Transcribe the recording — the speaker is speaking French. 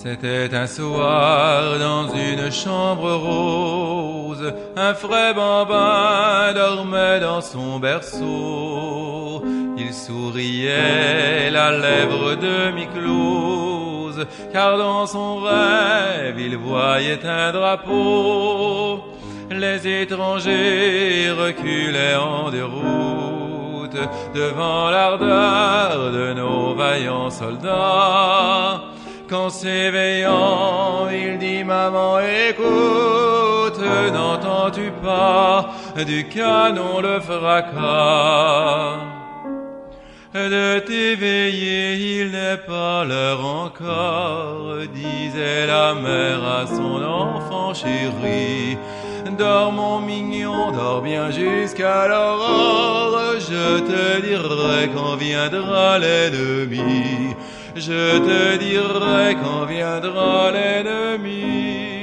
C'était un soir dans une chambre rose, un frais bambin dormait dans son berceau. Il souriait, la lèvre demi-close, car dans son rêve il voyait un drapeau. Les étrangers reculaient en déroute devant l'ardeur de nos vaillants soldats. Quand s'éveillant, il dit « Maman, écoute, n'entends-tu pas du canon le fracas ?» De t'éveiller, il n'est pas l'heure encore, disait la mère à son enfant chéri. Dors mon mignon, dors bien jusqu'à l'aurore, je te dirai quand viendra l'ennemi. Je te dirai quand viendra l'ennemi.